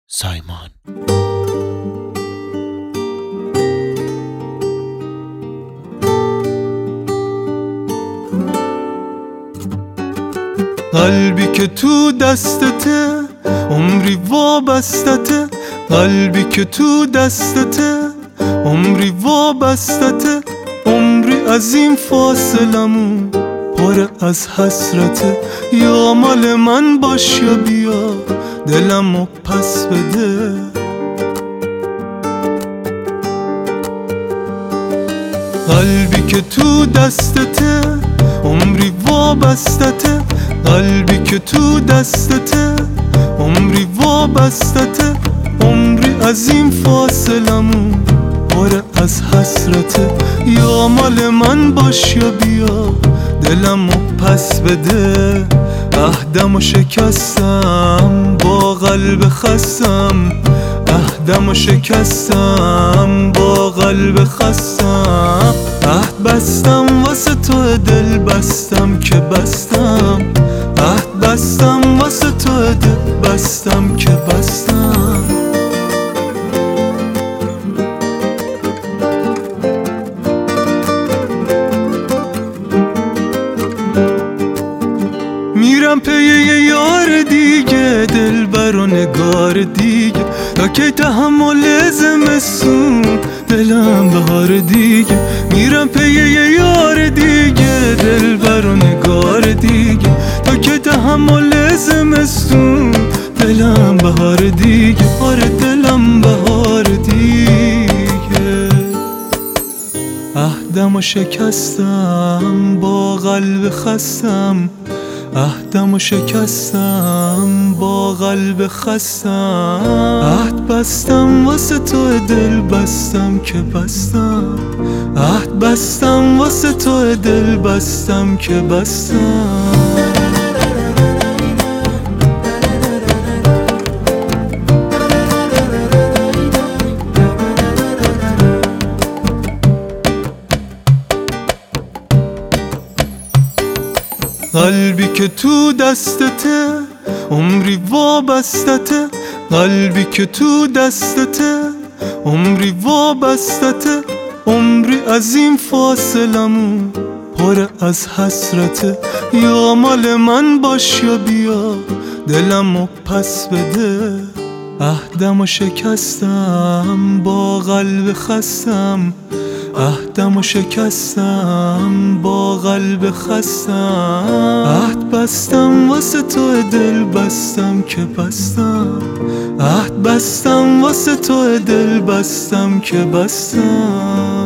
سایمان. قلبی که تو دستته عمری وابستته، قلبی که تو دستته عمری وابستته، عمری از این فاصلمون پر از حسرته. یا مال من باش یا بیا دلمو پس بده. قلبی که تو دستته عمری وابستته، قلبی که تو دستته عمری وابستته، عمری از این فاصلمون پر از حسرته. یا مال من باش یا بیا دلمو پس بده. عهدمو شکستم با قلب خستم، عهدمو شکستم با قلب خستم. عهد بستم واسه تو دل بستم که بستم، عهد بستم واسه تو دل بستم که بستم. میرم پی یه یار دیگه، دلبر و نگار دیگه، تا کی تحمل زمستون دلم بهار دیگه. میرم پی یه یار دیگه، دلبر و نگار دیگه، تا کی تحمل زمستون دلم بهار دیگه. آره دلم بهار دیگه. عهدمو شکستم با قلب خستم، عهدمو شکستم با قلب خستم. عهد بستم واسه تو دل بستم که بستم، عهد بستم واسه تو دل بستم که بستم. قلبی که تو دستته عمری وابستته، قلبی که تو دستته عمری وابستته، عمری از این فاصلمون پر از حسرته. یا مال من باش یا بیا دلمو پس بده. عهدمو شکستم با قلب خستم، عهدمو شکستم با قلب خستم. عهد بستم واسه تو دل بستم که بستم، عهد بستم واسه تو دل بستم که بستم.